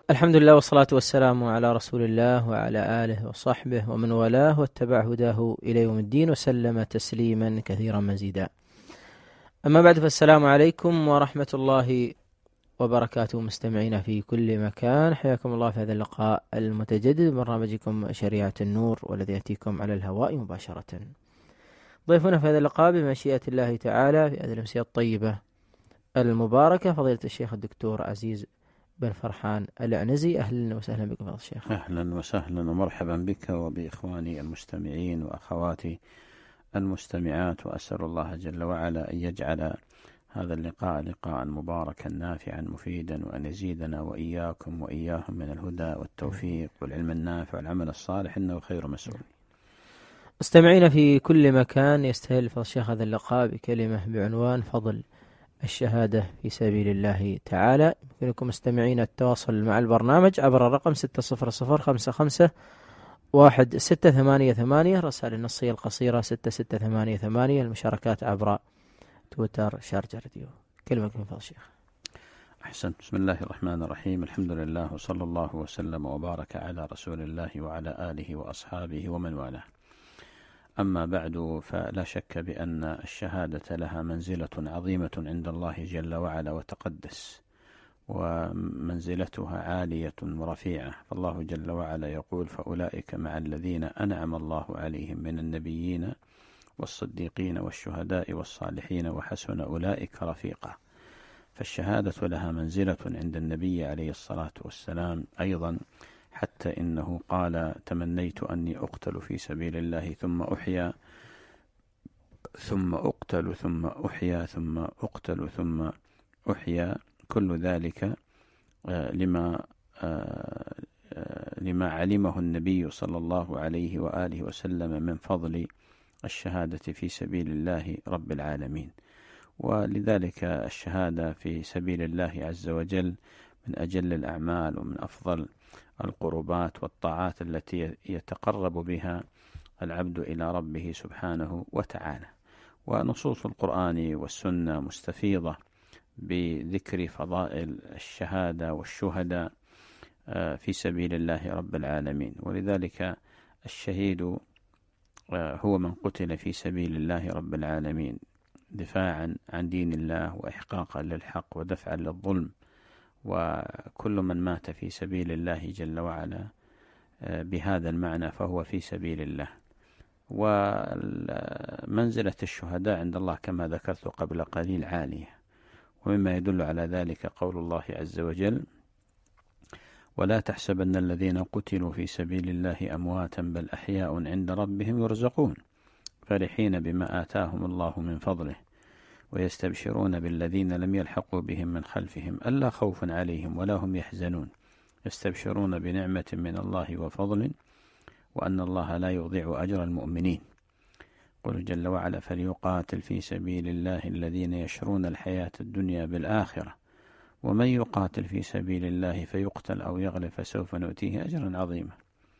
الحمد لله والصلاة والسلام على رسول الله وعلى آله وصحبه ومن والاه واتبع هداه إلى يوم الدين وسلم تسليما كثيرا مزيدا. أما بعد، فالسلام عليكم ورحمة الله وبركاته مستمعين في كل مكان، حياكم الله في هذا اللقاء المتجدد برنامجكم شريعة النور، والذي يأتيكم على الهواء مباشرة. ضيفنا في هذا اللقاء بمشيئة الله تعالى في هذه الأمسية الطيبة المباركة فضيلة الشيخ الدكتور عزيز بن فرحان العنزي. أهلا وسهلا بكم فضيلة الشيخ. أهلا وسهلا ومرحبا بك وبإخواني المستمعين وأخواتي المستمعات، وأسأل الله جل وعلا أن يجعل هذا اللقاء لقاء مباركا نافعا مفيدا، وأن يزيدنا وإياكم وإياهم من الهدى والتوفيق والعلم النافع والعمل الصالح، إنه خير مسؤول. مستمعين في كل مكان، يستهل فضيلة الشيخ هذا اللقاء بكلمة بعنوان فضل الشهادة في سبيل الله تعالى. يمكنكم مستمعين التواصل مع البرنامج عبر الرقم 600551688، رسائل النصية القصيرة 6688، المشاركات عبر تويتر شارجة راديو. كلمة فضل الشيخ. أحسنت. بسم الله الرحمن الرحيم، الحمد لله وصلى الله وسلم وبارك على رسول الله وعلى آله وأصحابه ومن والاه. أما بعد، فلا شك بأن الشهادة لها منزلة عظيمة عند الله جل وعلا وتقدس، ومنزلتها عالية ورفيعة. فالله جل وعلا يقول: فأولئك مع الذين أنعم الله عليهم من النبيين والصديقين والشهداء والصالحين وحسن أولئك رفيقا. فالشهادة لها منزلة عند النبي عليه الصلاة والسلام أيضا، حتى إنه قال: تمنيت أني أقتل في سبيل الله ثم أحيا ثم أقتل ثم أحيا ثم أقتل ثم أحيا، كل ذلك لما علمه النبي صلى الله عليه وآله وسلم من فضل الشهادة في سبيل الله رب العالمين. ولذلك الشهادة في سبيل الله عز وجل من أجل الأعمال ومن أفضل القربات والطاعات التي يتقرب بها العبد إلى ربه سبحانه وتعالى. ونصوص القرآن والسنة مستفيضة بذكر فضائل الشهادة والشهداء في سبيل الله رب العالمين. ولذلك الشهيد هو من قتل في سبيل الله رب العالمين دفاعا عن دين الله وإحقاقا للحق ودفعا للظلم. وكل من مات في سبيل الله جل وعلا بهذا المعنى فهو في سبيل الله. ومنزلة الشهداء عند الله كما ذكرت قبل قليل عالية، ومما يدل على ذلك قول الله عز وجل: ولا تحسبن الذين قتلوا في سبيل الله أمواتا بل أحياء عند ربهم يرزقون فرحين بما آتاهم الله من فضله ويستبشرون بالذين لم يلحقوا بهم من خلفهم ألا خوف عليهم ولا هم يحزنون يستبشرون بنعمة من الله وفضل وأن الله لا يضيع أجر المؤمنين. قل جل وعلا: فليقاتل في سبيل الله الذين يشرون الحياة الدنيا بالآخرة ومن يقاتل في سبيل الله فيقتل أو يغلب فسوف نؤتيه أجرا عظيما.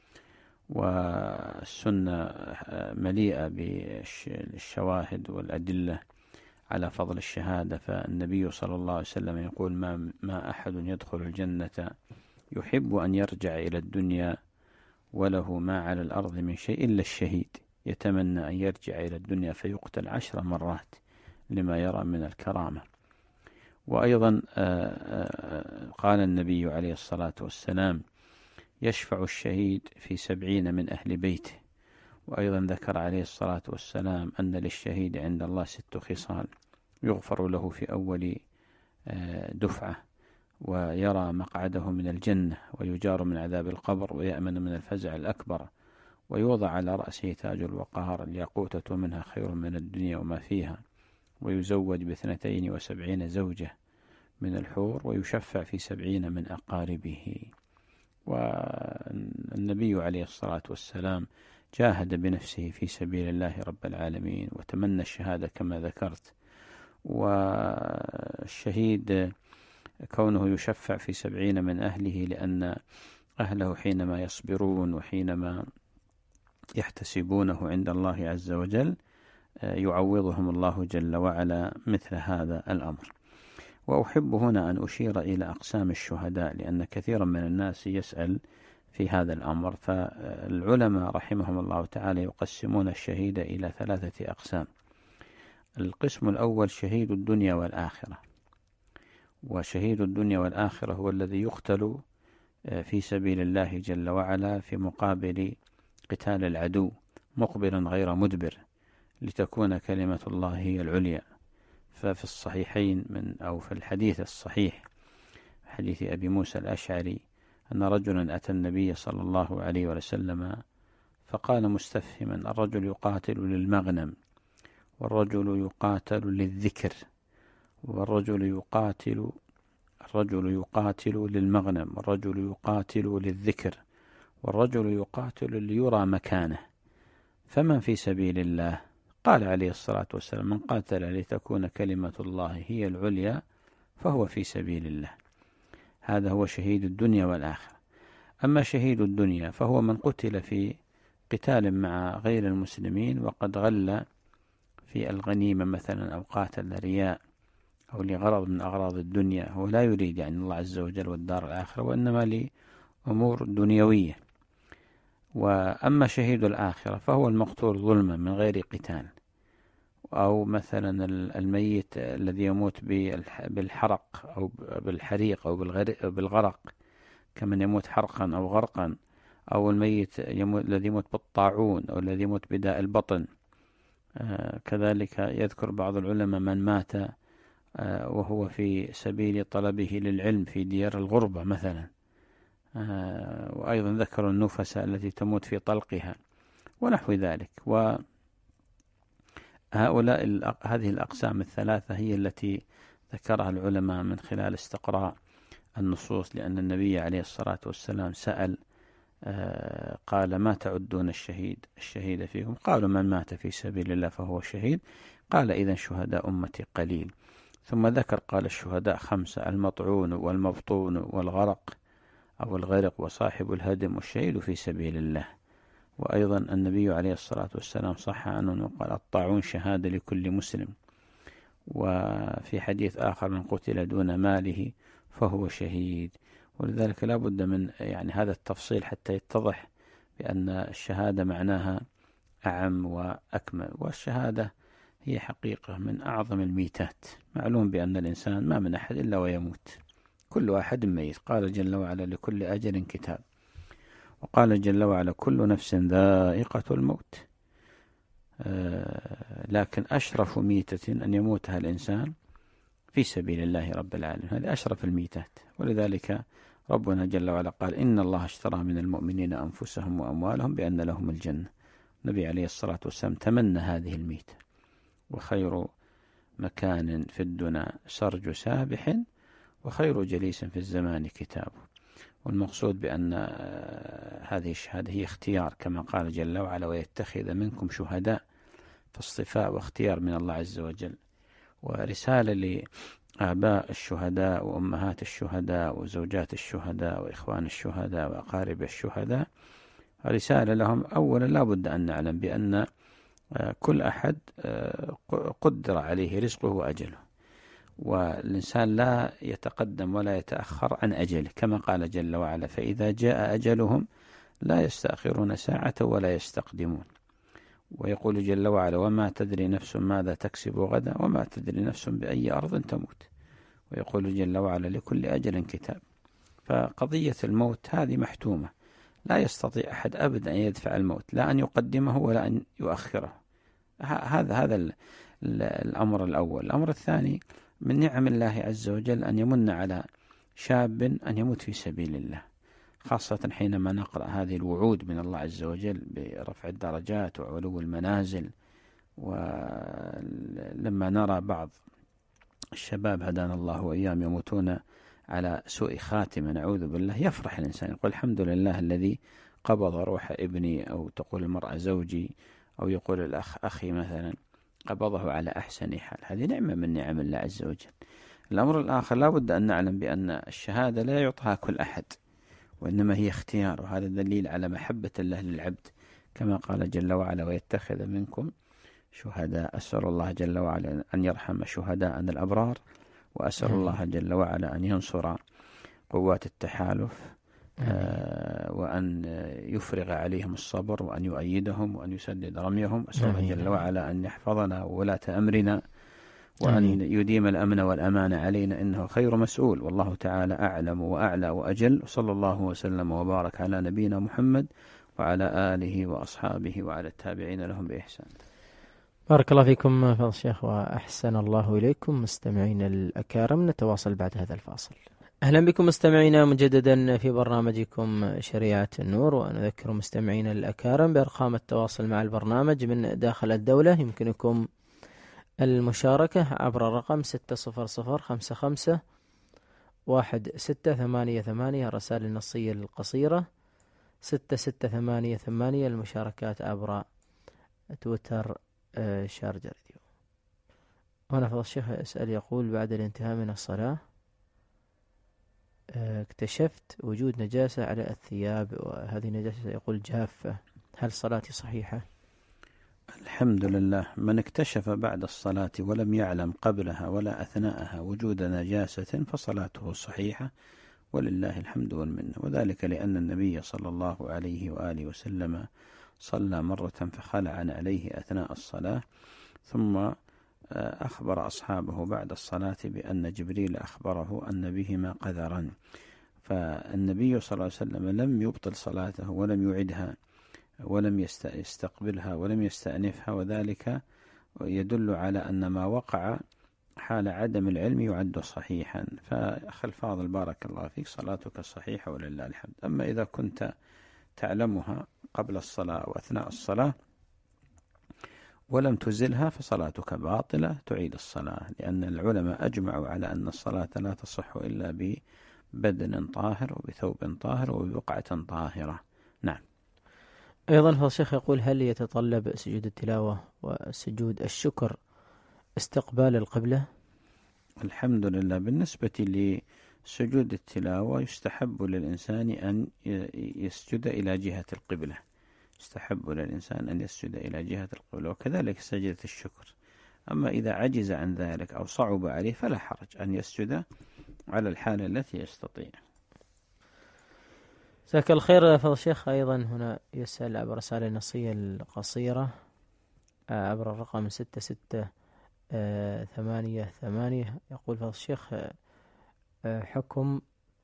والسنة مليئة بالشواهد والأدلة على فضل الشهادة. فالنبي صلى الله عليه وسلم يقول: ما أحد يدخل الجنة يحب أن يرجع إلى الدنيا وله ما على الأرض من شيء إلا الشهيد، يتمنى أن يرجع إلى الدنيا فيقتل 10 مرات لما يرى من الكرامة. وأيضا قال النبي عليه الصلاة والسلام: يشفع الشهيد في 70 من أهل بيته. وأيضا ذكر عليه الصلاة والسلام أن للشهيد عند الله 6 خصال: يغفر له في أول دفعة، ويرى مقعده من الجنة، ويجار من عذاب القبر، ويأمن من الفزع الأكبر، ويوضع على رأسه تاج الوقار الياقوتة منها خير من الدنيا وما فيها، ويزوج ب72 زوجة من الحور، ويشفع في 70 من أقاربه. والنبي عليه الصلاة والسلام جاهد بنفسه في سبيل الله رب العالمين وتمنى الشهادة كما ذكرت. والشهيد كونه يشفع في 70 من أهله، لأن أهله حينما يصبرون وحينما يحتسبونه عند الله عز وجل يعوضهم الله جل وعلا مثل هذا الأمر. وأحب هنا أن أشير إلى أقسام الشهداء، لأن كثيرا من الناس يسأل في هذا الأمر. فالعلماء رحمهم الله تعالى يقسمون الشهيد إلى 3 أقسام. القسم الأول شهيد الدنيا والآخرة، وشهيد الدنيا والآخرة هو الذي يقتل في سبيل الله جل وعلا في مقابل قتال العدو مقبلا غير مدبر، لتكون كلمة الله هي العليا. ففي الصحيحين أو في الحديث الصحيح حديث أبي موسى الأشعري أن رجلا أتى النبي صلى الله عليه وسلم فقال مستفهما: الرجل يقاتل للمغنم، والرجل يقاتل للذكر، والرجل يقاتل للمغنم، والرجل يقاتل للذكر، والرجل يقاتل ليرى مكانه، فمن في سبيل الله؟ قال عليه الصلاة والسلام: من قاتل لتكون كلمة الله هي العليا فهو في سبيل الله. هذا هو شهيد الدنيا والآخرة. أما شهيد الدنيا فهو من قتل في قتال مع غير المسلمين وقد غل في الغنيمة مثلا، أو قاتل رياء أو لغرض من أغراض الدنيا، هو لا يريد يعني الله عز وجل والدار الآخرة، وإنما لأمور دنيوية. وأما شهيد الآخرة فهو المقتول ظلما من غير قتال، أو مثلا الميت الذي يموت بالحرق أو بالحريق أو بالغرق، كمن يموت حرقا أو غرقا، أو الميت الذي يموت بالطاعون، أو الذي يموت بداء البطن. كذلك يذكر بعض العلماء من مات وهو في سبيل طلبه للعلم في ديار الغربة مثلا. وأيضا ذكروا النفس التي تموت في طلقها ونحو ذلك. هذه الأقسام الثلاثة هي التي ذكرها العلماء من خلال استقراء النصوص، لأن النبي عليه الصلاة والسلام سأل قال: ما تعدون الشهيد فيكم؟ قالوا: من مات في سبيل الله فهو شهيد. قال: إذن شهداء أمتي قليل. ثم ذكر قال: الشهداء 5: المطعون والمبطون والغرق أو الغرق وصاحب الهدم والشهيد في سبيل الله. وأيضا النبي عليه الصلاة والسلام صح عنه قال: الطاعون شهادة لكل مسلم. وفي حديث آخر: من قتل دون ماله فهو شهيد. ولذلك لا بد من يعني هذا التفصيل حتى يتضح بأن الشهادة معناها أعم وأكمل. والشهادة هي حقيقة من أعظم الميتات. معلوم بأن الإنسان ما من أحد إلا ويموت، كل واحد ميت. قال جل وعلا: لكل أجل كتاب. وقال جل وعلا: كل نفس ذائقة الموت. لكن أشرف ميتة أن يموتها الإنسان في سبيل الله رب العالمين، هذه أشرف الميتات. ولذلك ربنا جل وعلا قال: إن الله اشترى من المؤمنين أنفسهم وأموالهم بأن لهم الجنة. النبي عليه الصلاة والسلام تمنى هذه الميتة. وخير مكان في الدنا سرج سابح، وخير جليس في الزمان كتابه. والمقصود بأن هذه الشهادة هي اختيار، كما قال جل وعلا: ويتخذ منكم شهداء، فاصطفاء واختيار من الله عز وجل. ورسالة لآباء الشهداء وأمهات الشهداء وزوجات الشهداء وإخوان الشهداء وأقارب الشهداء، رسالة لهم. أولا لا بد أن نعلم بأن كل أحد قدر عليه رزقه وأجله، والإنسان لا يتقدم ولا يتأخر عن أجله، كما قال جل وعلا: فإذا جاء أجلهم لا يستأخرون ساعة ولا يستقدمون. ويقول جل وعلا: وما تدري نفس ماذا تكسب غدا، وما تدري نفس بأي أرض تموت. ويقول جل وعلا: لكل أجل كتاب. فقضية الموت هذه محتومة، لا يستطيع أحد أبدا أن يدفع الموت، لا أن يقدمه ولا أن يؤخره. هذا الأمر الأول. الأمر الثاني: من نعم الله عز وجل أن يمن على شاب أن يموت في سبيل الله، خاصة حينما نقرأ هذه الوعود من الله عز وجل برفع الدرجات وعلو المنازل. ولما نرى بعض الشباب هدانا الله وإياهم يموتون على سوء خاتمة نعوذ بالله، يفرح الإنسان، يقول: الحمد لله الذي قبض روح ابني، أو تقول المرأة زوجي، أو يقول الأخ أخي مثلا قبضه على أحسن حال. هذه نعمة من نعم الله عز وجل. الأمر الآخر: لا بد أن نعلم بأن الشهادة لا يعطيها كل أحد، وإنما هي اختيار. وهذا دليل على محبة الله للعبد، كما قال جل وعلا: ويتخذ منكم شهداء. أسأل الله جل وعلا أن يرحم شهداءنا الأبرار، وأسأل الله جل وعلا أن ينصر قوات التحالف وأن يفرغ عليهم الصبر وأن يؤيدهم وأن يسدد رميهم. أسأل الله جل وعلا أن يحفظنا وولاة أمرنا وأن يديم الأمن والأمان علينا، إنه خير مسؤول، والله تعالى أعلم وأعلى وأجل. صلى الله وسلم وبارك على نبينا محمد وعلى آله وأصحابه وعلى التابعين لهم بإحسان. بارك الله فيكم فضل الشيخ وأحسن الله إليكم. مستمعين الأكارم، نتواصل بعد هذا الفاصل. أهلا بكم مستمعينا مجددا في برنامجكم شريعة النور، ونذكر مستمعينا الأكارم بأرقام التواصل مع البرنامج من داخل الدولة. يمكنكم المشاركة عبر الرقم 600551688 الرسائل النصية القصيرة، 6688 المشاركات عبر تويتر شارجة راديو. هنا فضل الشيخ يسأل يقول: بعد الانتهاء من الصلاة اكتشفت وجود نجاسة على الثياب، وهذه نجاسة يقول جافة، هل صلاتي صحيحة؟ الحمد لله. من اكتشف بعد الصلاة ولم يعلم قبلها ولا أثناءها وجود نجاسة فصلاته صحيحة ولله الحمد والمنة، وذلك لأن النبي صلى الله عليه وآله وسلم صلى مرة فخلع عليه أثناء الصلاة، ثم أخبر أصحابه بعد الصلاة بأن جبريل أخبره أن بهما قذرا، فالنبي صلى الله عليه وسلم لم يبطل صلاته ولم يعدها ولم يستقبلها ولم يستأنفها، وذلك يدل على أن ما وقع حال عدم العلم يعد صحيحا. فأخي الفاضل بارك الله فيك، صلاتك صحيحة ولله الحمد. أما إذا كنت تعلمها قبل الصلاة وأثناء الصلاة ولم تزلها فصلاتك باطلة، تعيد الصلاة، لأن العلماء أجمعوا على أن الصلاة لا تصح إلا ببدن طاهر وبثوب طاهر وببقعة طاهرة. نعم. أيضا فضل الشيخ يقول: هل يتطلب سجود التلاوة وسجود الشكر استقبال القبلة؟ الحمد لله. بالنسبة لسجود التلاوة يستحب للإنسان أن يسجد إلى جهة القبلة، يستحب للإنسان أن يسجد إلى جهة القبلة، وكذلك سجدة الشكر. أما إذا عجز عن ذلك أو صعب عليه فلا حرج أن يسجد على الحالة التي يستطيع. جزاك الخير فضل الشيخ. أيضا هنا يسأل عبر رسالة النصية القصيرة عبر الرقم 6688 يقول: فضل الشيخ، حكم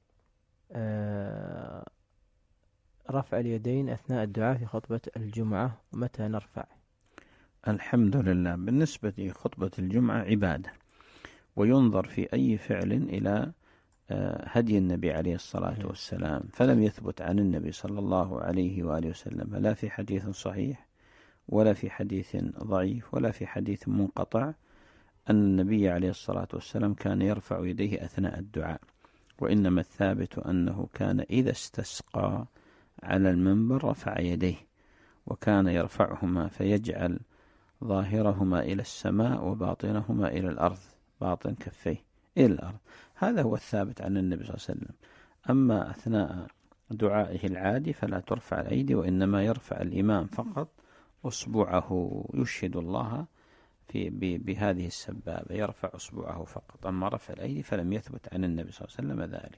رفع اليدين أثناء الدعاء في خطبة الجمعة، ومتى نرفع؟ الحمد لله. بالنسبة لخطبة الجمعة عبادة، وينظر في أي فعل إلى هدي النبي عليه الصلاة والسلام، فلم يثبت عن النبي صلى الله عليه وآله وسلم لا في حديث صحيح ولا في حديث ضعيف ولا في حديث منقطع أن النبي عليه الصلاة والسلام كان يرفع يديه أثناء الدعاء، وإنما الثابت أنه كان إذا استسقى على المنبر رفع يديه، وكان يرفعهما فيجعل ظاهرهما إلى السماء وباطنهما إلى الأرض، باطن كفيه إلى الأرض. هذا هو الثابت عن النبي صلى الله عليه وسلم. أما أثناء دعائه العادي فلا ترفع الأيدي، وإنما يرفع الإمام فقط أصبعه يشهد الله بهذه السبابة، يرفع أصبعه فقط. أما رفع الأيدي فلم يثبت عن النبي صلى الله عليه وسلم ذلك.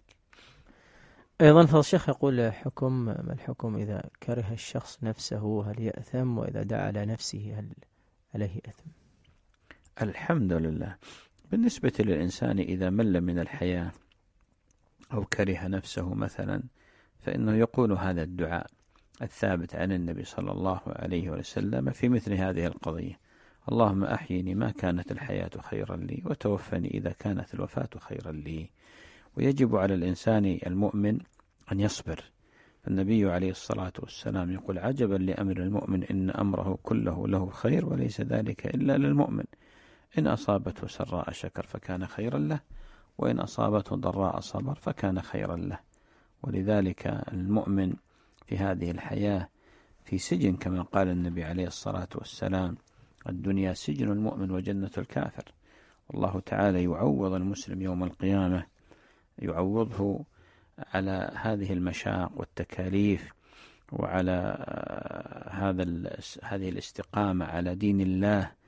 أيضا فضل الشيخ يقول: ما الحكم إذا كره الشخص نفسه، هل يأثم؟ وإذا دعا على نفسه هل عليه أثم؟ الحمد لله. بالنسبة للإنسان إذا مل من الحياة أو كره نفسه مثلا، فإنه يقول هذا الدعاء الثابت عن النبي صلى الله عليه وسلم في مثل هذه القضية: اللهم أحيني ما كانت الحياة خيرا لي، وتوفني إذا كانت الوفاة خيرا لي. ويجب على الإنسان المؤمن أن يصبر. النبي عليه الصلاة والسلام يقول: عجبا لأمر المؤمن إن أمره كله له خير وليس ذلك إلا للمؤمن، إن أصابته سراء شكر فكان خيرا له، وإن أصابته ضراء صبر فكان خيرا له. ولذلك المؤمن في هذه الحياة في سجن، كما قال النبي عليه الصلاة والسلام: الدنيا سجن المؤمن وجنة الكافر. والله تعالى يعوض المسلم يوم القيامة، يعوضه على هذه المشاق والتكاليف وعلى هذه الاستقامة على دين الله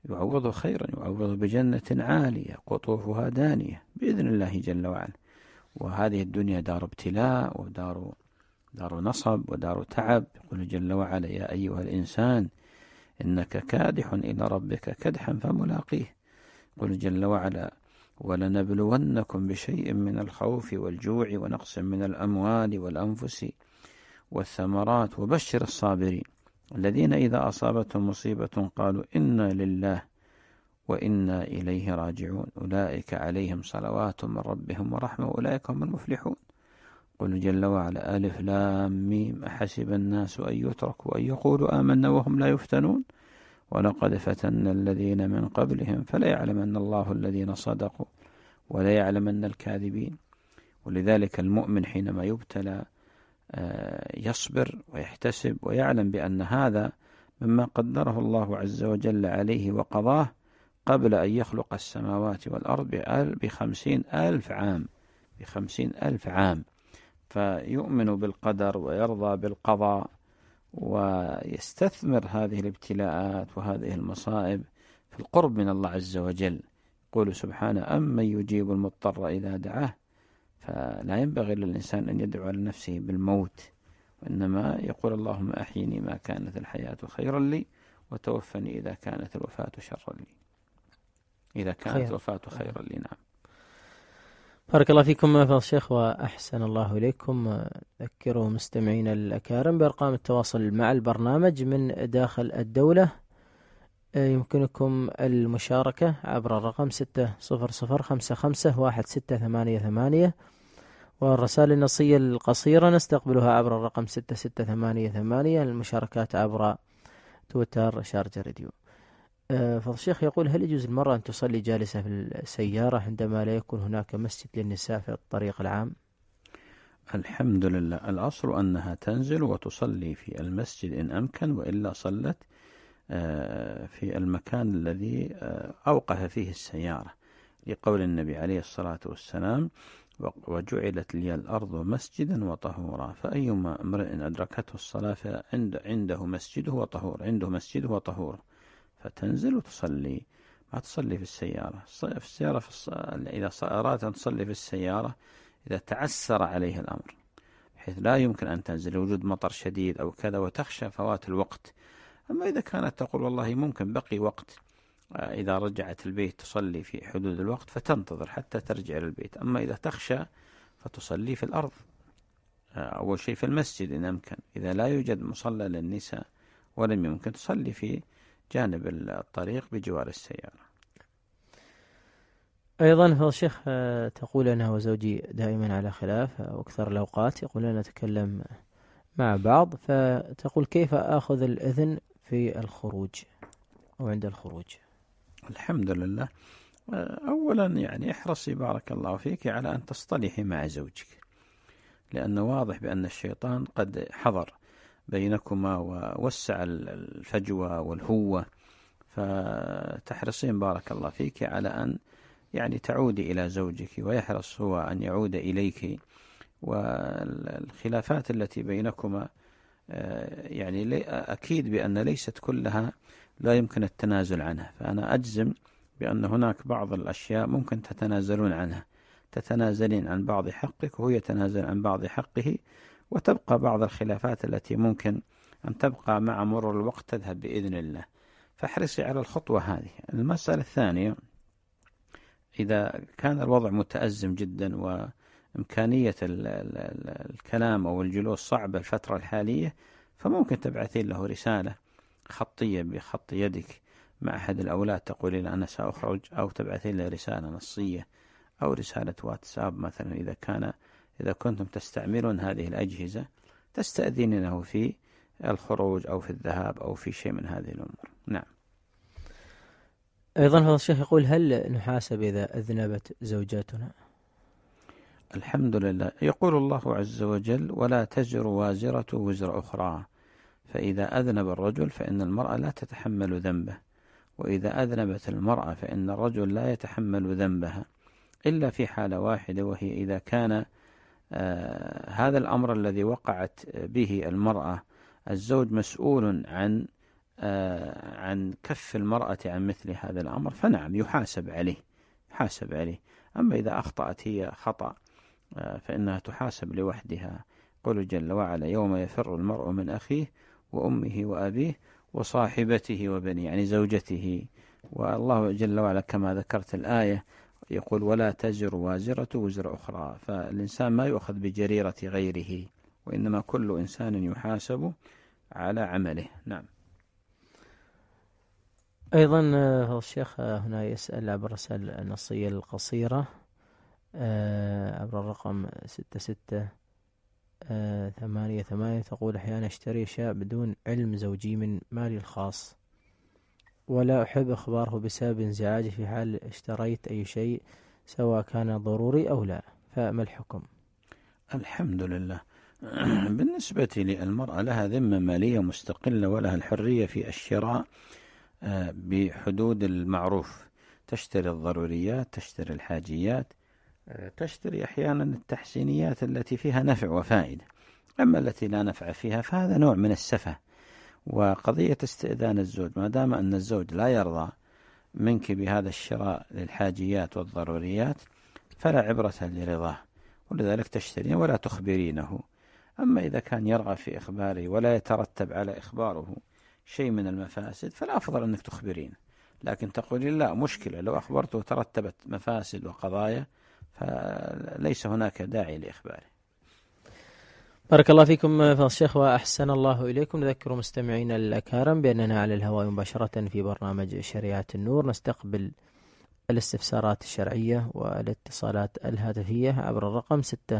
يعوضه خيرا، يعوضه بجنة عالية قطوفها دانية بإذن الله جل وعلا. وهذه الدنيا دار ابتلاء ودار نصب ودار تعب. يقول جل وعلا: يا أيها الإنسان إنك كادح إلى ربك كدحا فملاقيه. يقول جل وعلا: ولنبلونكم بشيء من الخوف والجوع ونقص من الأموال والأنفس والثمرات وبشر الصابرين الذين إذا أصابتهم مصيبة قالوا إنا لله وإنا إليه راجعون أولئك عليهم صلوات من ربهم ورحمة أولئك هم المفلحون. قل جل وعلا: ألف لام ميم أحسب الناس أن يتركوا أن يقولوا آمنا وهم لا يفتنون ولقد فتنا الذين من قبلهم فلا يعلمن الله الذين صدقوا ولا يعلمن الكاذبين. ولذلك المؤمن حينما يبتلى يصبر ويحتسب ويعلم بأن هذا مما قدره الله عز وجل عليه وقضاه قبل أن يخلق السماوات والأرض ب50,000 عام. فيؤمن بالقدر ويرضى بالقضاء ويستثمر هذه الابتلاءات وهذه المصائب في القرب من الله عز وجل. يقول سبحانه: أمن يجيب المضطر إذا دعاه. فلا ينبغي للإنسان أن يدعو لنفسه بالموت، وإنما يقول: اللهم أحيني ما كانت الحياة خيرا لي وتوفني إذا كانت الوفاة شرا لي. الوفاة خيرا لي. نعم. بارك الله فيكم فضيلة الشيخ وأحسن الله إليكم. أذكروا مستمعين الأكارم بأرقام التواصل مع البرنامج من داخل الدولة. يمكنكم المشاركة عبر الرقم 600551688، والرسائل النصية القصيرة نستقبلها عبر الرقم 6688. المشاركات عبر تويتر شارجة راديو. فضل الشيخ يقول: هل يجوز المرأة أن تصلي جالسة في السيارة عندما لا يكون هناك مسجد للنساء في الطريق العام؟ الحمد لله، الأصل أنها تنزل وتصلي في المسجد إن أمكن، وإلا صلت في المكان الذي أوقف فيه السيارة، لقول النبي عليه الصلاة والسلام: وجعلت لي الأرض مسجدا وطهورا. فأيما امرئ أدركته الصلاة عنده مسجده وطهور، فتنزل وتصلي، ما تصلي في السيارة. إذا أرادت أن تصلي في السيارة إذا تعسر عليها الأمر بحيث لا يمكن أن تنزل لوجود مطر شديد أو كذا وتخشى فوات الوقت. أما إذا كانت تقول والله ممكن بقي وقت، إذا رجعت البيت تصلي في حدود الوقت فتنتظر حتى ترجع للبيت. أما إذا تخشى فتصلي في الأرض، أول شيء في المسجد إن أمكن. إذا لا يوجد مصلى للنساء ولم يمكن تصلي في جانب الطريق بجوار السيارة. أيضا فضل الشيخ تقول: أنا وزوجي دائما على خلاف وأكثر الأوقات يقولون نتكلم مع بعض، فتقول: كيف أخذ الإذن في الخروج أو عند الخروج؟ الحمد لله، أولا يعني احرصي بارك الله فيك على أن تصطلحي مع زوجك، لأنه واضح بأن الشيطان قد حضر بينكما ووسع الفجوة والهوة. فتحرصين بارك الله فيك على أن يعني تعودي إلى زوجك ويحرص هو أن يعود إليك. والخلافات التي بينكما يعني أكيد بأن ليست كلها لا يمكن التنازل عنها. فأنا أجزم بأن هناك بعض الأشياء ممكن تتنازلون عنها، تتنازلين عن بعض حقك وهو يتنازل عن بعض حقه، وتبقى بعض الخلافات التي ممكن أن تبقى مع مرور الوقت تذهب بإذن الله. فاحرصي على الخطوة هذه. المسألة الثانية: إذا كان الوضع متأزم جدا وإمكانية الكلام أو الجلوس صعبة الفترة الحالية، فممكن تبعثين له رسالة خطية بخط يدك مع أحد الأولاد تقولين أنا سأخرج، أو تبعثين له رسالة نصية أو رسالة واتساب مثلا. إذا كنتم تستعملون هذه الأجهزة تستأذنينه في الخروج أو في الذهاب أو في شيء من هذه الأمور. نعم. أيضا هذا الشيخ يقول: هل نحاسب إذا أذنبت زوجاتنا؟ الحمد لله، يقول الله عز وجل: ولا تزر وازرة وزر أخرى. فإذا أذنب الرجل فإن المرأة لا تتحمل ذنبه، وإذا أذنبت المرأة فإن الرجل لا يتحمل ذنبها، إلا في حالة واحدة، وهي إذا كان هذا الأمر الذي وقعت به المرأة الزوج مسؤول عن عن كف المرأة عن مثل هذا الأمر فنعم يحاسب عليه. أما إذا أخطأت هي خطأ فإنها تحاسب لوحدها. قل جل وعلا: يوم يفر المرء من أخيه وأمه وأبيه وصاحبته وبنيه، يعني زوجته. والله جل وعلا كما ذكرت الآية يقول: ولا تزر وازرة وزر أخرى. فالإنسان ما يؤخذ بجريرة غيره، وإنما كل إنسان يحاسب على عمله. نعم. أيضا الشيخ هنا يسأل عبر الرسائل النصية القصيرة عبر الرقم 6688، تقول: أحيانا أشتري شيء بدون علم زوجي من مالي الخاص، ولا أحب إخباره بسبب انزعاجي في حال اشتريت أي شيء سواء كان ضروري أو لا، فما الحكم؟ الحمد لله. بالنسبة للمرأة لها ذمة مالية مستقلة ولها الحرية في الشراء بحدود المعروف. تشتري الضروريات، تشتري الحاجيات، تشتري أحيانا التحسينيات التي فيها نفع وفائدة. أما التي لا نفع فيها فهذا نوع من السفه. وقضية استئذان الزوج، ما دام أن الزوج لا يرضى منك بهذا الشراء للحاجيات والضروريات فلا عبرة لرضاه، ولذلك تشترين ولا تخبرينه. أما إذا كان يرغب في إخباره ولا يترتب على إخباره شيء من المفاسد فالأفضل أنك تخبرين، لكن تقولين لا مشكلة لو أخبرته ترتبت مفاسد وقضايا فليس هناك داعي لإخباره. بارك الله فيكم فضيلة الشيخ وأحسن الله إليكم. نذكر مستمعينا الأكارم بأننا على الهواء مباشرة في برنامج شريعة النور، نستقبل الاستفسارات الشرعية والاتصالات الهاتفية عبر الرقم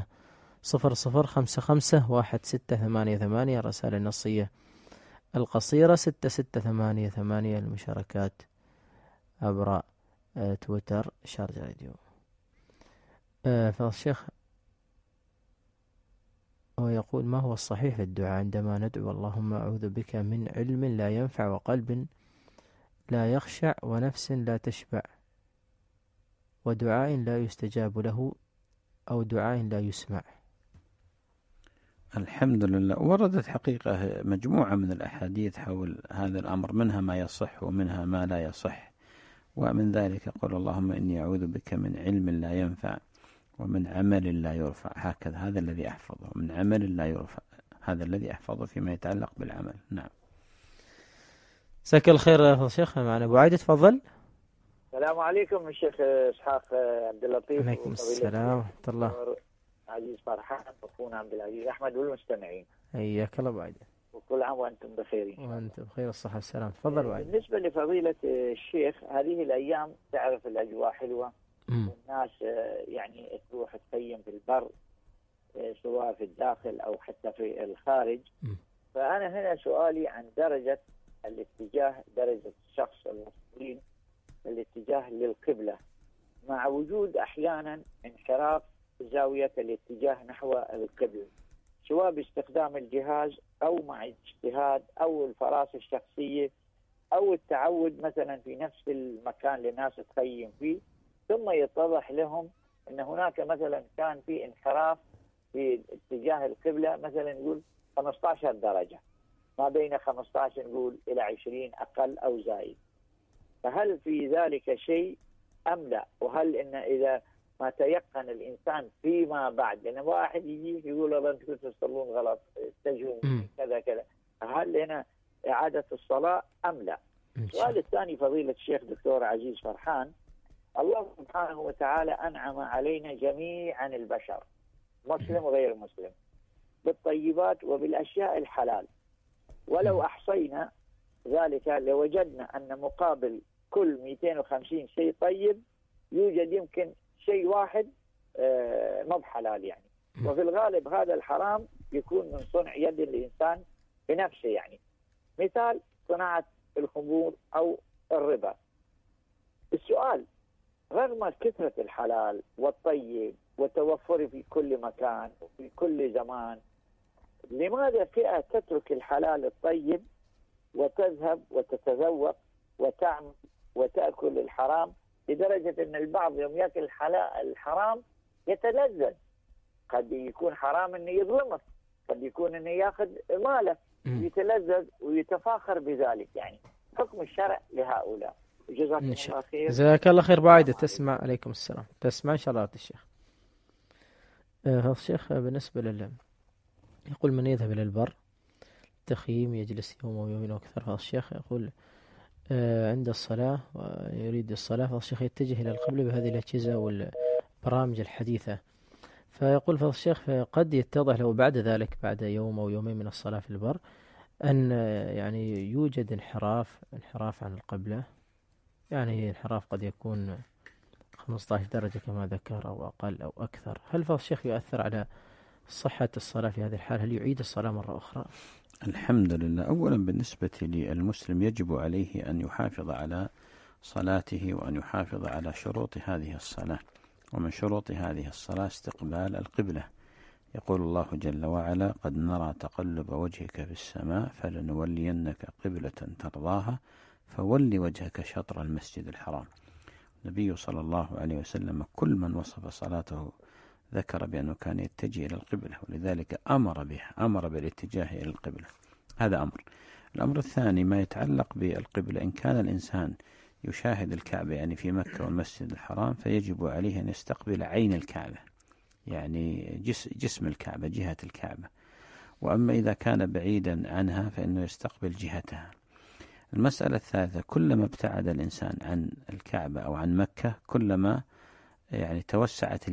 6005516888، الرسائل النصية القصيرة 6688، المشاركات عبر تويتر شارجة راديو. فضيلة الشيخ ويقول: ما هو الصحيح في الدعاء عندما ندعو اللهم أعوذ بك من علم لا ينفع وقلب لا يخشع ونفس لا تشبع ودعاء لا يستجاب له أو دعاء لا يسمع؟ الحمد لله. وردت حقيقة مجموعة من الأحاديث حول هذا الأمر، منها ما يصح ومنها ما لا يصح. ومن ذلك قول: اللهم إني أعوذ بك من علم لا ينفع ومن عمل لا يرفع. هكذا هذا الذي أحفظه، من عمل لا يرفع، هذا الذي أحفظه فيما يتعلق بالعمل. نعم. جزاك الله خير يا شيخ. معنا أبو عايدة، تفضل. السلام عليكم الشيخ إسحاق عبد اللطيف. عليكم السلام ورحمة الله. عزيز فرحان أخونا عبد العزيز أحمد والمستمعين، حياك الله أبو عايدة. وكل عام وأنتم بخير. وأنت بخير الصحة والسلام. تفضل أبو عايدة. بالنسبة لفضيلة الشيخ، هذه الأيام تعرف الأجواء حلوة والناس يعني تروح تخيم في البر سواء في الداخل أو حتى في الخارج. فأنا هنا سؤالي عن درجة الاتجاه، درجة الشخص المسؤولين الاتجاه للقبلة، مع وجود أحيانا انحراف زاوية الاتجاه نحو القبلة، سواء باستخدام الجهاز أو مع اجتهاد أو الفراسة الشخصية أو التعود مثلا في نفس المكان اللي الناس تخيم فيه، ثم يتضح لهم أن هناك مثلا كان في انحراف في اتجاه القبلة، مثلا يقول 15 درجة، ما بين 15 نقول إلى 20 أقل أو زائد. فهل في ذلك شيء أم لا؟ وهل إن إذا ما تيقن الإنسان فيما بعد، لأن واحد يجي يقول والله أنتم كنتوا تصلون غلط، اتجهوا كذا كذا، هل هنا إعادة الصلاة أم لا؟ السؤال الثاني فضيلة الشيخ دكتور عزيز فرحان، الله سبحانه وتعالى أنعم علينا جميعا البشر مسلم وغير مسلم بالطيبات وبالأشياء الحلال، ولو أحصينا ذلك لوجدنا أن مقابل كل 250 شيء طيب يوجد يمكن شيء واحد ما بحلال يعني. وفي الغالب هذا الحرام يكون من صنع يد الإنسان بنفسه، يعني مثال صناعة الخمور أو الربا. السؤال: رغم كثرة الحلال والطيب وتوفره في كل مكان وفي كل زمان، لماذا فئة تترك الحلال الطيب وتذهب وتتذوق وتعمل وتأكل الحرام، لدرجة أن البعض يوم يأكل الحرام يتلذذ؟ قد يكون حرام أنه يظلمك، قد يكون يكون انه ياخذ ماله ويتلذذ ويتفاخر بذلك. يعني حكم الشرع لهؤلاء. جزاكم الله خير. جزاك الله خير. بعيدة تسمع. عليكم السلام. تسمع إن شاء الله الشيخ. الشيخ بالنسبة يقول من يذهب إلى البر تخييم يجلس يوم أو يومين أكثر، فالشيخ يقول عند الصلاة ويريد الصلاة، فالشيخ يتجه إلى القبلة بهذه الأجهزة والبرامج الحديثة، فيقول فالشيخ قد يتضح له بعد ذلك بعد يوم أو يومين من الصلاة في البر أن يعني يوجد انحراف عن القبلة، يعني انحراف قد يكون 15 درجة كما ذكر أو أقل أو أكثر. هل فالشيخ يؤثر على صحة الصلاة في هذه الحال؟ هل يعيد الصلاة مرة أخرى؟ الحمد لله. أولا بالنسبة للمسلم يجب عليه أن يحافظ على صلاته وأن يحافظ على شروط هذه الصلاة، ومن شروط هذه الصلاة استقبال القبلة. يقول الله جل وعلا: قد نرى تقلب وجهك في السماء فلنولينك قبلة ترضاها فول وجهك شطر المسجد الحرام. النبي صلى الله عليه وسلم كل من وصف صلاته ذكر بأنه كان يتجه إلى القبلة، ولذلك أمر بالاتجاه إلى القبلة. هذا أمر. الأمر الثاني ما يتعلق بالقبلة، إن كان الإنسان يشاهد الكعبة يعني في مكة والمسجد الحرام فيجب عليه أن يستقبل عين الكعبة، يعني جسم الكعبة، جهة الكعبة. وأما إذا كان بعيدا عنها فإنه يستقبل جهتها. المسألة الثالثة: كلما ابتعد الإنسان عن الكعبة أو عن مكة كلما يعني توسعت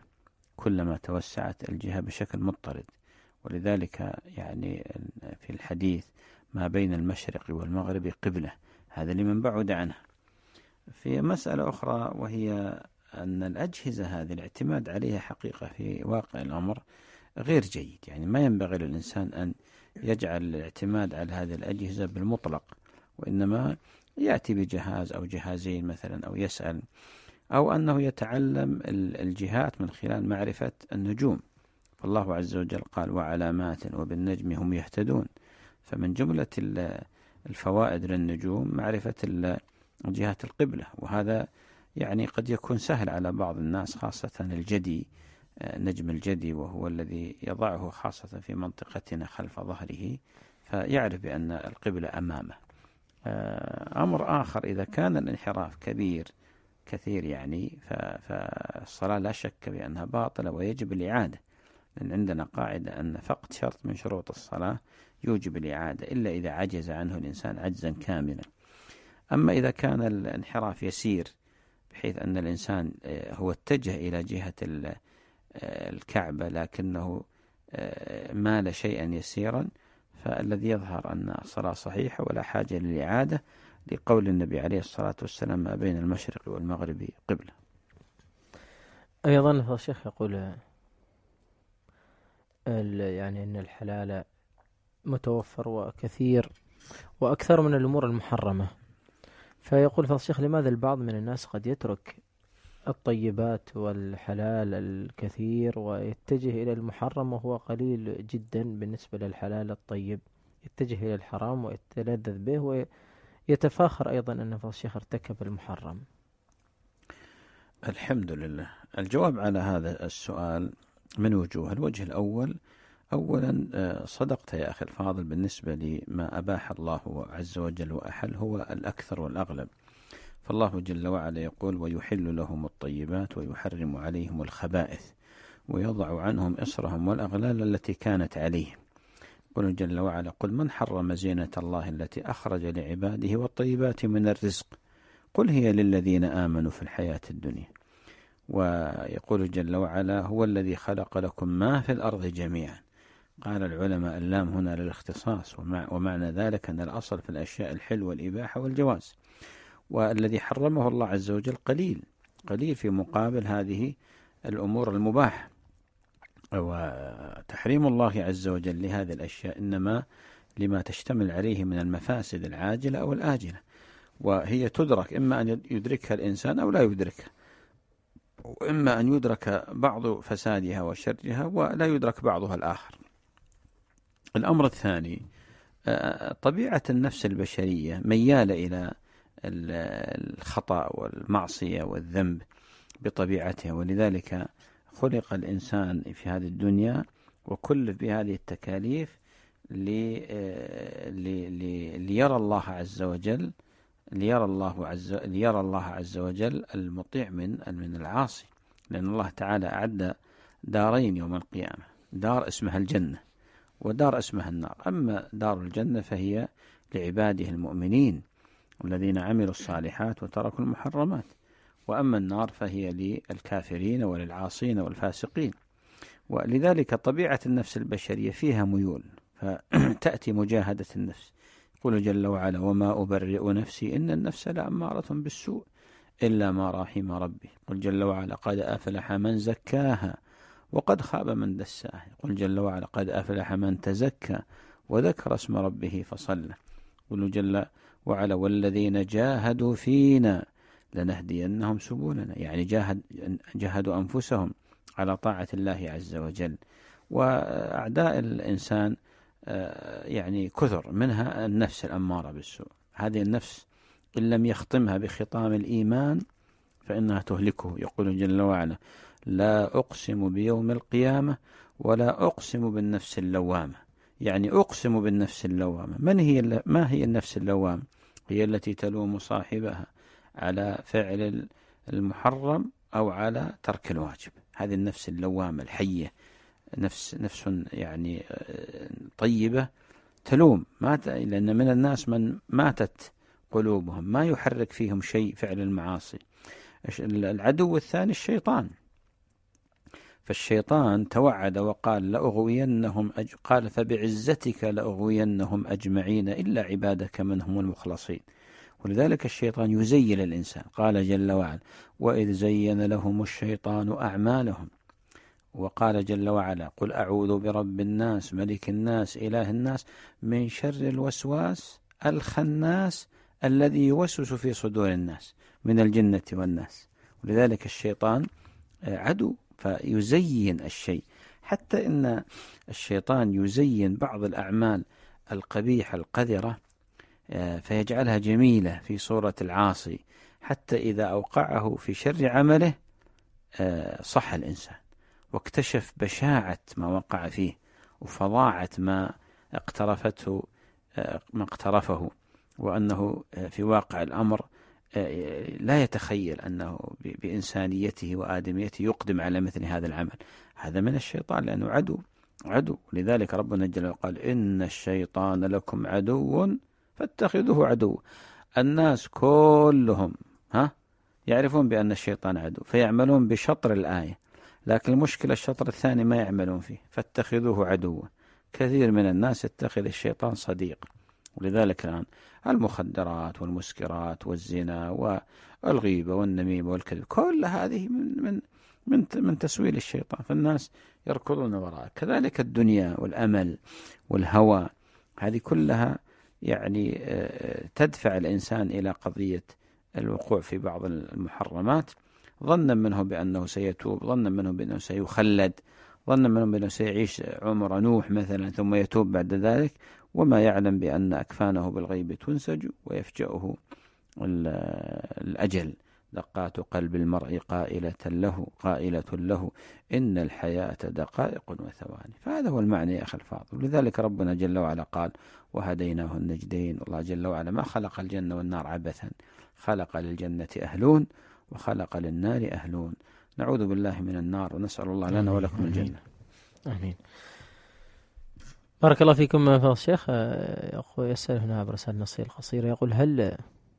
الجهة بشكل مضطرد. ولذلك يعني في الحديث ما بين المشرق والمغرب قبلة، هذا لمن بعد عنها. في مسألة أخرى وهي أن الأجهزة هذه الاعتماد عليها حقيقة في واقع الأمر غير جيد، يعني ما ينبغي للإنسان أن يجعل الاعتماد على هذه الأجهزة بالمطلق، وإنما يأتي بجهاز أو جهازين مثلا، أو يسأل، أو أنه يتعلم الجهات من خلال معرفة النجوم. فالله عز وجل قال: وعلامات وبالنجم هم يهتدون. فمن جملة الفوائد للنجوم معرفة جهات القبلة، وهذا يعني قد يكون سهل على بعض الناس، خاصة الجدي، نجم الجدي، وهو الذي يضعه خاصة في منطقتنا خلف ظهره، فيعرف بأن القبلة أمامه. أمر آخر: إذا كان الانحراف كثير يعني فالصلاة لا شك بأنها باطلة ويجب الإعادة، لأن عندنا قاعدة أن فقد شرط من شروط الصلاة يوجب الإعادة إلا إذا عجز عنه الإنسان عجزا كاملا. أما إذا كان الانحراف يسير بحيث أن الإنسان هو اتجه إلى جهة الكعبة لكنه مال شيئا يسيرا، فالذي يظهر أن الصلاة صحيحة ولا حاجة للإعادة، لقول النبي عليه الصلاة والسلام: ما بين المشرق والمغرب قبلة. أيضا الشيخ يقول يعني أن الحلال متوفر وكثير وأكثر من الأمور المحرمة، فيقول فالشيخ لماذا البعض من الناس قد يترك الطيبات والحلال الكثير ويتجه إلى المحرم وهو قليل جدا بالنسبة للحلال الطيب، يتجه إلى الحرام ويتلذذ به ويتفاخر أيضا أن فالشيخ ارتكب المحرم؟ الحمد لله. الجواب على هذا السؤال من وجوه. الوجه الأول: أولا صدقت يا أخي الفاضل بالنسبة لما أباح الله عز وجل وأحل هو الأكثر والأغلب. فالله جل وعلا يقول: ويحل لهم الطيبات ويحرم عليهم الخبائث ويضع عنهم إصرهم والأغلال التي كانت عليهم. قل جل وعلا: قل من حرم زينة الله التي أخرج لعباده والطيبات من الرزق قل هي للذين آمنوا في الحياة الدنيا. ويقول جل وعلا: هو الذي خلق لكم ما في الأرض جميعا. قال العلماء: اللام هنا للاختصاص، ومعنى ذلك أن الأصل في الأشياء الحل والإباحة والجواز، والذي حرمه الله عز وجل قليل في مقابل هذه الأمور المباحة. وتحريم الله عز وجل لهذه الأشياء إنما لما تشتمل عليه من المفاسد العاجلة أو الآجلة، وهي تدرك إما أن يدركها الإنسان أو لا يدركها، وإما أن يدرك بعض فسادها وشرها ولا يدرك بعضها الآخر. الأمر الثاني: طبيعة النفس البشرية ميالة إلى الخطأ والمعصية والذنب بطبيعتها، ولذلك خلق الإنسان في هذه الدنيا وكلف بهذه التكاليف ليرى الله عز وجل المطيع من العاصي، لأن الله تعالى أعد دارين يوم القيامة، دار اسمها الجنة ودار اسمها النار. أما دار الجنة فهي لعباده المؤمنين الذين عملوا الصالحات وتركوا المحرمات، وأما النار فهي للكافرين وللعاصين والفاسقين. ولذلك طبيعة النفس البشرية فيها ميول، فتأتي مجاهدة النفس. يقول جل وعلا: وما أبرئ نفسي إن النفس لأمارة بالسوء إلا ما رحم ربي. قل جل وعلا: قد أفلح من زكاها وقد خاب من دساها. يقول جل وعلا: قد أفلح من تزكى وذكر اسم ربه فصلى. يقول جل وعلا: والذين جاهدوا فينا لنهدينهم سبلنا، يعني جاهدوا أنفسهم على طاعة الله عز وجل. وأعداء الإنسان يعني كثر، منها النفس الأمارة بالسوء. هذه النفس إن لم يختمها بختام الإيمان فإنها تهلكه. يقول جل وعلا: لا أقسم بيوم القيامة ولا أقسم بالنفس اللوامة. يعني أقسم بالنفس اللوامة. ما هي النفس اللوامة؟ هي التي تلوم صاحبها على فعل المحرم أو على ترك الواجب. هذه النفس اللوامة الحية، نفس يعني طيبة تلوم. لأن من الناس من ماتت قلوبهم، ما يحرك فيهم شيء فعل المعاصي. العدو الثاني الشيطان، فالشيطان توعد وقال: لأغوينهم قال: فبعزتك لأغوينهم أجمعين إلا عبادك منهم المخلصين. ولذلك الشيطان يزين الإنسان. قال جل وعلا: وإذ زين لهم الشيطان أعمالهم. وقال جل وعلا: قل أعوذ برب الناس ملك الناس إله الناس من شر الوسواس الخناس الذي يوسوس في صدور الناس من الجنة والناس. ولذلك الشيطان عدو، فيزين الشيء، حتى إن الشيطان يزين بعض الأعمال القبيحة القذرة فيجعلها جميلة في صورة العاصي، حتى إذا أوقعه في شر عمله صح الإنسان واكتشف بشاعة ما وقع فيه وفظاعة ما اقترفه، وأنه في واقع الأمر لا يتخيل أنه بإنسانيته وآدميته يقدم على مثل هذا العمل. هذا من الشيطان، لأنه عدو. لذلك ربنا جل وعلا قال: إن الشيطان لكم عدو فاتخذوه عدو. الناس كلهم يعرفون بأن الشيطان عدو، فيعملون بشطر الآية، لكن المشكلة الشطر الثاني ما يعملون فيه، فاتخذوه عدوا. كثير من الناس يتخذ الشيطان صديق. ولذلك الآن المخدرات والمسكرات والزنا والغيبة والنميمة والكذب، كل هذه من تسويل الشيطان، فالناس يركضون وراءه. كذلك الدنيا والأمل والهوى، هذه كلها يعني تدفع الإنسان إلى قضية الوقوع في بعض المحرمات، ظنا منه بأنه سيتوب، ظنا منه بأنه سيخلد، ظنا منه بأنه سيعيش عمر نوح مثلا ثم يتوب بعد ذلك، وما يعلم بأن أكفانه بالغيب تنسج ويفجأه الأجل. دقات قلب المرء قائلة له إن الحياة دقائق وثواني. فهذا هو المعنى يا أخي الفاضل. لذلك ربنا جل وعلا قال: وهديناه النجدين. الله جل وعلا ما خلق الجنة والنار عبثا، خلق للجنة أهلون وخلق للنار أهلون. نعوذ بالله من النار ونسأل الله لنا ولكم الجنة. آمين. بارك الله فيكم فضل الشيخ. يسأل هنا عبر رسالة نصية قصيرة، يقول: هل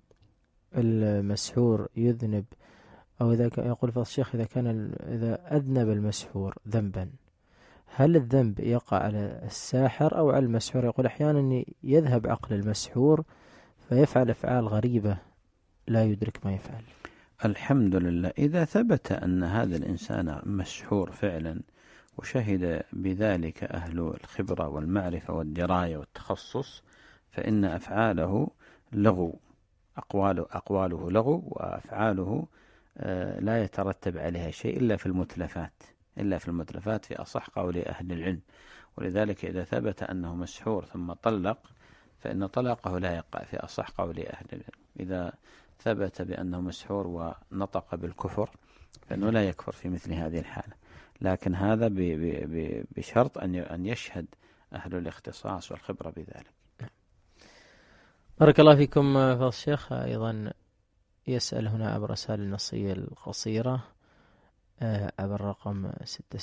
المسحور يذنب، أو يقول فضل الشيخ إذا أذنب المسحور ذنبا، هل الذنب يقع على الساحر أو على المسحور؟ يقول: أحيانا يذهب عقل المسحور فيفعل أفعال غريبة لا يدرك ما يفعل. الحمد لله، إذا ثبت أن هذا الإنسان مسحور فعلا وشهد بذلك أهل الخبرة والمعرفة والدراية والتخصص، فإن أفعاله لغو، أقواله لغو، وأفعاله لا يترتب عليها شيء إلا في المتلفات في أصح قول أهل العلم. ولذلك إذا ثبت أنه مسحور ثم طلق، فإن طلاقه لا يقع في أصح قول أهل العلم. إذا ثبت بأنه مسحور ونطق بالكفر، فإنه لا يكفر في مثل هذه الحالة. لكن هذا بشرط أن يشهد أهل الاختصاص والخبرة بذلك. بارك الله فيكم فضل الشيخ. أيضا يسأل هنا عبر رسائل النصية القصيرة عبر رقم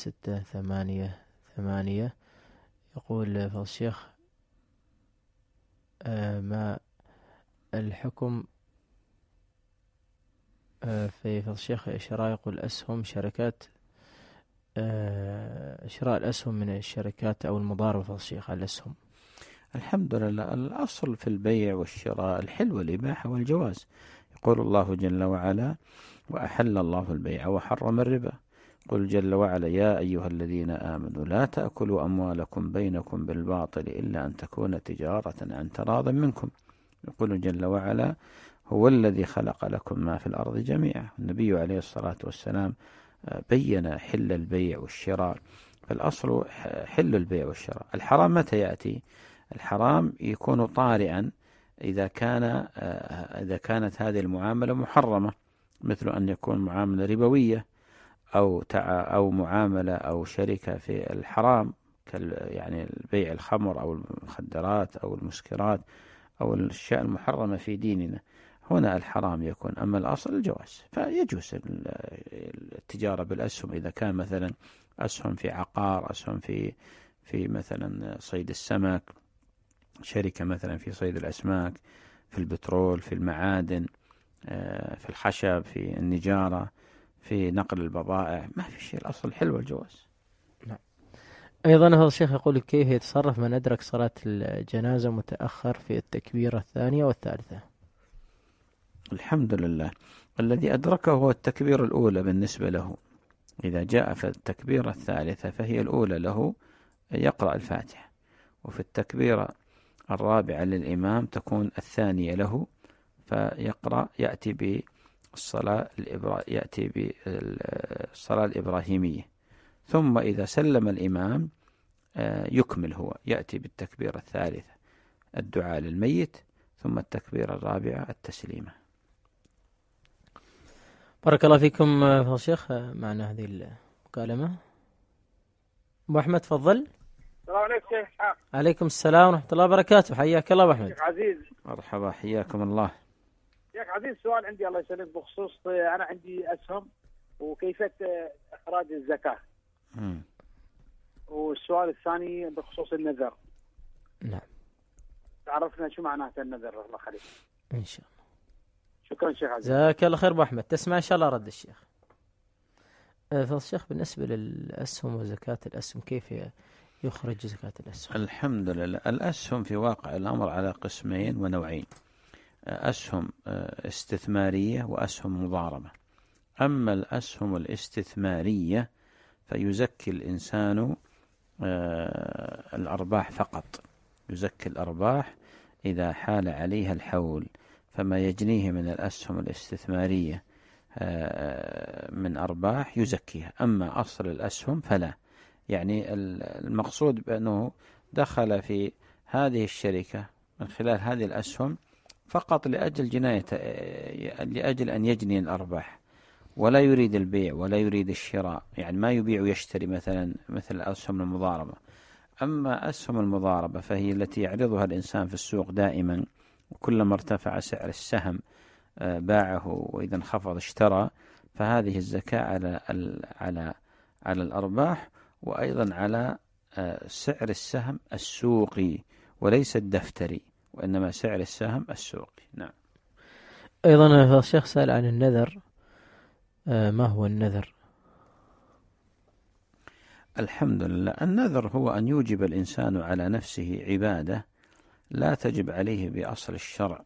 6688. يقول فضل الشيخ: ما الحكم في فضل الشيخ شرائق الأسهم شركات شراء الأسهم من الشركات أو المضاربة فضل الشيخ على الأسهم؟ الحمد لله، الأصل في البيع والشراء الحل والإباحة والجواز. يقول الله جل وعلا: وأحل الله البيع وحرم الربا. قل جل وعلا: يا أيها الذين آمنوا لا تأكلوا أموالكم بينكم بالباطل إلا أن تكون تجارة عن تراض منكم. يقول جل وعلا: هو الذي خلق لكم ما في الأرض جميعا. النبي عليه الصلاة والسلام بين حل البيع والشراء. فالأصل حل البيع والشراء. الحرام متى يأتي؟ الحرام يكون طارئا إذا كانت هذه المعاملة محرمة، مثل أن يكون معاملة ربوية أو معاملة أو شركة في الحرام، يعني البيع الخمر أو المخدرات أو المسكرات أو الأشياء المحرمة في ديننا. هنا الحرام يكون، أما الأصل الجواز. فيجوز التجارة بالأسهم إذا كان مثلا أسهم في عقار، أسهم في مثلا صيد السمك، شركة مثلا في صيد الأسماك، في البترول، في المعادن، في الخشب، في النجارة، في نقل البضائع. ما في شيء، الأصل حلو الجواز. نعم. أيضا هذا الشيخ يقول: كيف يتصرف من أدرك صلاة الجنازة متأخر في التكبيرة الثانية والثالثة؟ الحمد لله، الذي أدركه هو التكبير الأولى بالنسبة له. إذا جاء في التكبيرة الثالثة فهي الأولى له، يقرأ الفاتحة. وفي التكبيرة الرابعة للإمام تكون الثانية له، فيقرأ يأتي بالصلاة الإبراهيمية. ثم إذا سلم الإمام يكمل، هو يأتي بالتكبيرة الثالثة الدعاء للميت، ثم التكبيرة الرابعة التسليمة. بارك الله فيكم فضل الشيخ. معنا هذه المكالمة. أبو أحمد تفضل. السلام عليكم شيخ. عليكم السلام ورحمة الله وبركاته. حياك الله أبو أحمد. شيخ عزيز. مرحبا، حياكم الله. شيخ عزيز، سؤال عندي الله يسلمك بخصوص أنا عندي أسهم وكيفية إخراج الزكاة. والسؤال الثاني بخصوص النذر. نعم. تعرفنا شو معناته النذر الله يخليك. إن شاء الله. شكرا شيخ عزيز. جزاك الله خير أبو أحمد. تسمع إن شاء الله رد الشيخ. فضل الشيخ بالنسبة للأسهم وزكاة الأسهم، كيف يخرج زكاة الأسهم؟ الحمد لله، الأسهم في واقع الأمر على قسمين ونوعين: أسهم استثمارية وأسهم مضاربة. أما الأسهم الاستثمارية فيزكي الإنسان الأرباح فقط، يزكي الأرباح إذا حال عليها الحول، فما يجنيه من الأسهم الاستثمارية من أرباح يزكيها. أما أصل الأسهم فلا. يعني المقصود بأنه دخل في هذه الشركة من خلال هذه الأسهم فقط لأجل أن يجني الأرباح، ولا يريد البيع ولا يريد الشراء، يعني ما يبيع ويشتري مثل أسهم المضاربة. أما أسهم المضاربة فهي التي يعرضها الإنسان في السوق دائما، وكلما ارتفع سعر السهم باعه، وإذا انخفض اشترى. فهذه الزكاة على الأرباح، وأيضا على سعر السهم السوقي وليس الدفتري، وإنما سعر السهم السوقي. نعم. أيضا الشيخ سأل عن النذر. ما هو النذر؟ الحمد لله، النذر هو أن يوجب الإنسان على نفسه عبادة لا تجب عليه بأصل الشرع،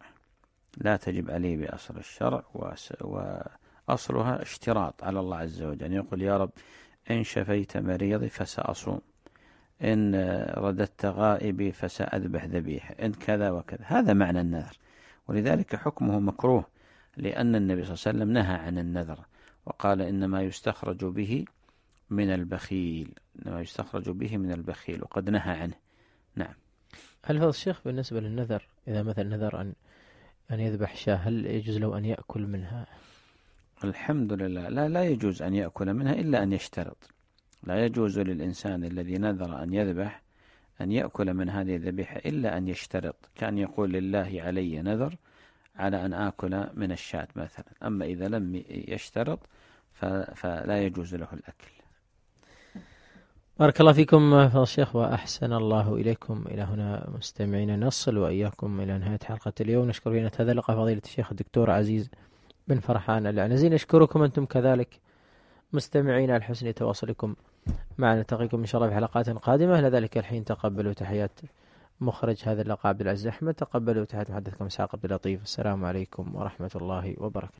وأصلها اشتراط على الله عز وجل. يعني يقول: يا رب إن شفيت مريضي فسأصوم، إن رددت غائبي فسأذبح ذبيحة، إن كذا وكذا. هذا معنى النذر، ولذلك حكمه مكروه، لأن النبي صلى الله عليه وسلم نهى عن النذر وقال: إنما يستخرج به من البخيل، وقد نهى عنه. نعم. هل هذا الشيخ بالنسبة للنذر، إذا مثلا نذر أن يذبح شاة، هل يجوز له أن يأكل منها؟ الحمد لله، لا يجوز أن يأكل منها إلا أن يشترط. لا يجوز للإنسان الذي نذر أن يذبح أن يأكل من هذه الذبيحة إلا أن يشترط، كان يقول لله علي نذر على أن آكل من الشاة مثلا، أما إذا لم يشترط فلا يجوز له الأكل. بارك الله فيكم فضل الشيخ وأحسن الله إليكم. إلى هنا مستمعين نصل وإياكم إلى نهاية حلقة اليوم. نشكر في هذه اللقاء فضيلة الشيخ الدكتور عزيز بن فرحان العنزي. نشكركم أنتم كذلك مستمعين على حسن تواصلكم معنا. نلتقيكم إن شاء الله في حلقات قادمة. لذلك الحين تقبلوا تحيات مخرج هذا اللقاء عبد العزيز أحمد، تقبلوا تحيات محدثكم إسحاق عبد اللطيف. السلام عليكم ورحمة الله وبركاته.